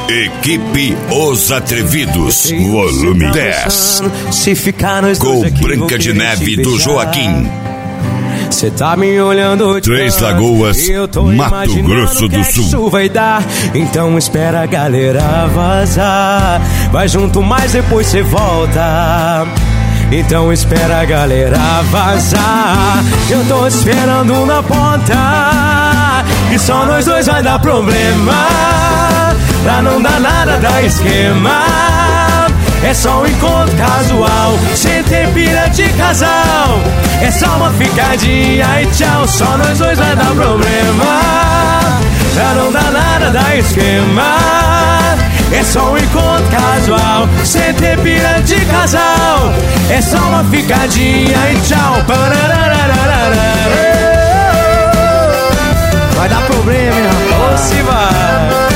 Equipe Os Atrevidos, volume 10. Se ficar nós com dois aqui, Branca de Neve do Joaquim. Cê tá me olhando de Três canto, Lagoas, e eu tô Mato Grosso do que Sul. isso vai dar. Então espera a galera vazar. Vai junto, mas depois cê volta. Então espera a galera vazar. Eu tô esperando na porta, e só nós dois vai dar problema. Pra não dar nada da esquema. É só um encontro casual, sem ter pira de casal. É só uma ficadinha e tchau. Só nós dois vai dar problema. Pra não dar nada da esquema. É só um encontro casual, sem ter pira de casal. É só uma ficadinha e tchau. Vai dar problema, hein, rapaz? Se vai.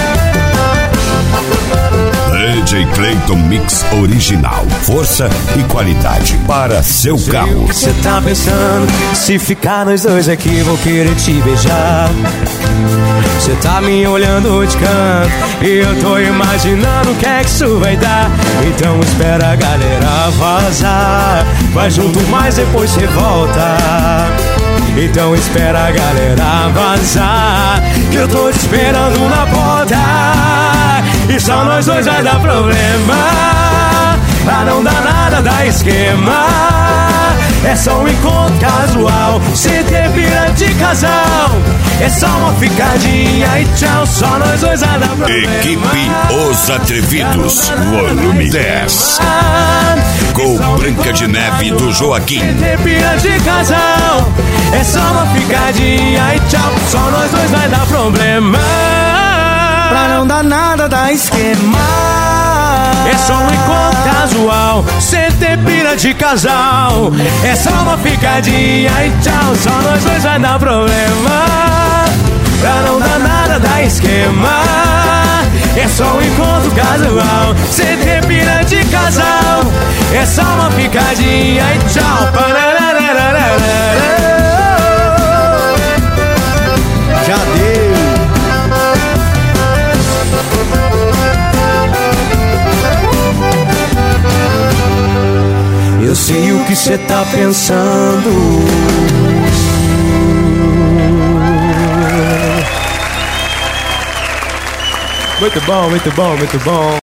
DJ Clayton Mix Original. Força e qualidade para seu carro. O que cê tá pensando? Se ficar nós dois aqui, vou querer te beijar. Cê tá me olhando de canto, e eu tô imaginando o que é que isso vai dar. Então espera a galera vazar. Vai junto, mas depois cê volta. Então espera a galera vazar, que eu tô te esperando na porta. E só nós dois vai dar problema. Pra não dar nada da esquema. É só um encontro casual, sem ter pira de casal. É só uma ficadinha e tchau. Só nós dois vai dar problema. Equipe Os Atrevidos, volume 10. Com Branca de Neve do Joaquim. Sem ter pira de casal. É só uma ficadinha e tchau. Só nós dois vai dar problema. Pra não dar nada da esquema. É só um encontro casual, sem ter pira de casal. É só uma ficadinha e tchau. Só nós dois vai dar problema. Pra não dar nada da esquema. É só um encontro casual, sem ter pira de casal. É só uma ficadinha e tchau. Já deu. Eu sei o que cê tá pensando. Muito bom, muito bom, muito bom.